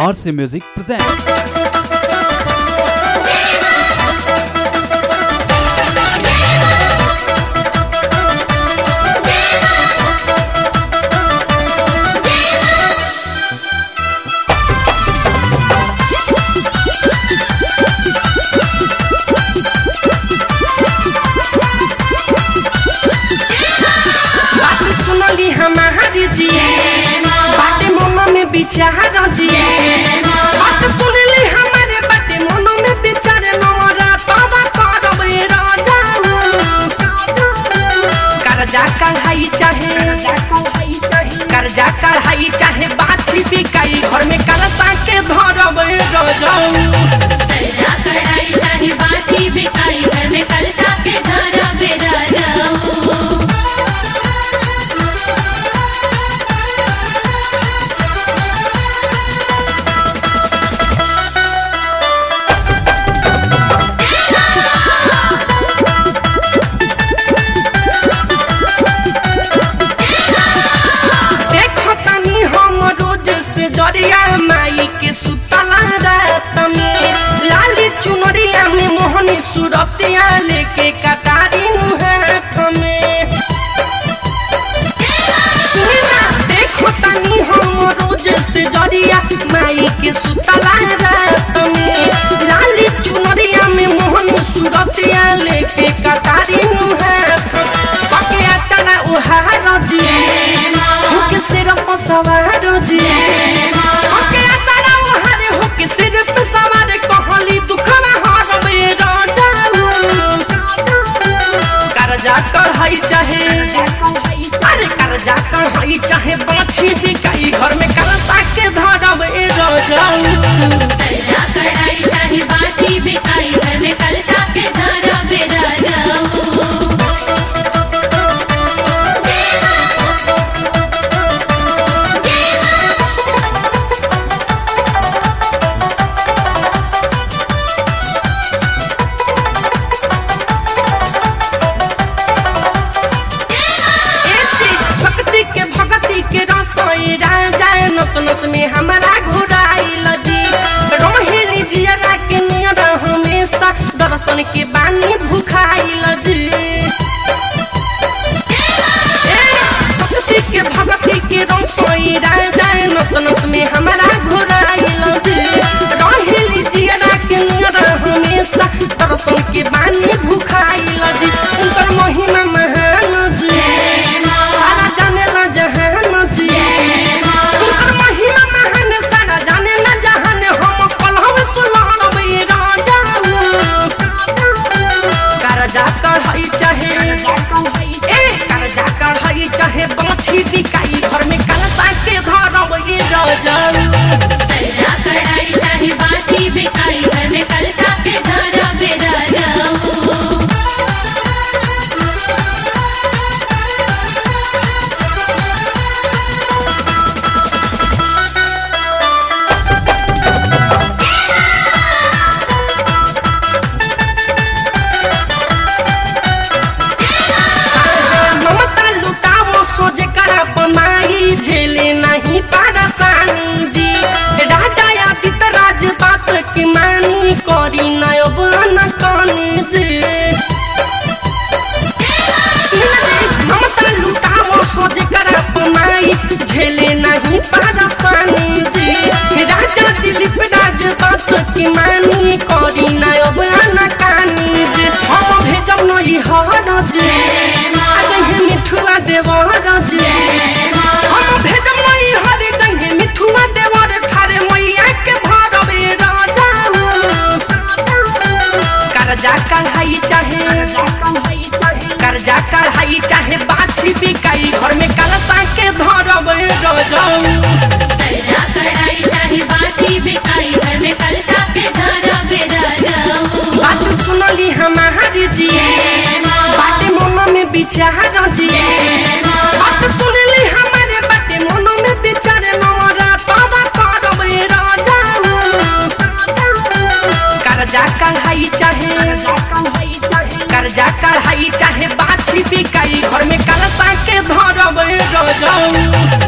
RC Music presents. बाटे मोनो में विचार जी बात सुन ली हमारे बाटे मोनो में विचार नमरा तारा करबे राजा कर्जा कढ़ाई चाहे बाछी बिकाई घर में कलसा के धरबे राजा कर्जा कढ़ाई चाहे बाछी बिकाई घर में कलसा के धरबे राजा। दरिया माई के सुतला रात में लाली चुनरिया में मोहनी सुरतिया लेके कटारी हाथ में सुना देखो तनी हम रोज से दरिया माई के सुतला रात में लाली चुनरिया में मोहनी सुरतिया लेके कटारी हाथ पके अचाना उहार जी के सिर पर सवार जी सिर पे सवार कहली दुखवा हरबे राजा कर्जा कढ़ाई चाहे अरे कर्जा कढ़ाई चाहे बाछी बिकाई घर में कलसा के धरबे राजा कर्जा कढ़ाई चाहे बाछी बिकाई घर में कलसा के धरबे राजा। नस में हमारा घुराइल जी रोहिली जिया के नियर हमेशा दर्शन के बानी भुखाइल जी भक्ति के रसोई राजा नस में हमारा घुराइल जी रोहिली जिया के नियर हमेशा दर्शन के बानी भुखाइल जी उनकर महिमा महान जी सारा जानेला जहान जी चाहे बाछी बिकाई घर में कलसा के धरबे राजा कर्जा कढ़ाई चाहे बाछी बिकाई घर में कलसा के धरबे राजा। झेले नहीं परेशानी जी राजा आदित राज बात की मानी करी नयबन कानी जी ममता लुटाओ सोच कर अपनाई झेले नहीं परेशानी जी राजा दिलीप राज बात की मानी करी नयबन कानी जी हम भेजब नहीं हर जी आगे मिठुआ देवर जी भेजम नहीं हरे जंगे मिठुआ देवर थारे मैया के भरबे राजा कर्जा कढ़ाई चाहे बाछी बिकाई घर में कलसा के धरबे राजा कर्जा कढ़ाई चाहे बाछी बिकाई घर में कलसा के धरबे राजा। बात सुनली हमारी जी बाटे मोनो में विचार जी बात सुनली हमारे बाटे मोनो में विचार नमरा तारा करबे राजा कर्जा कढ़ाई चाहे बाछी बिकाई घर में कलसा के धरबे राजा।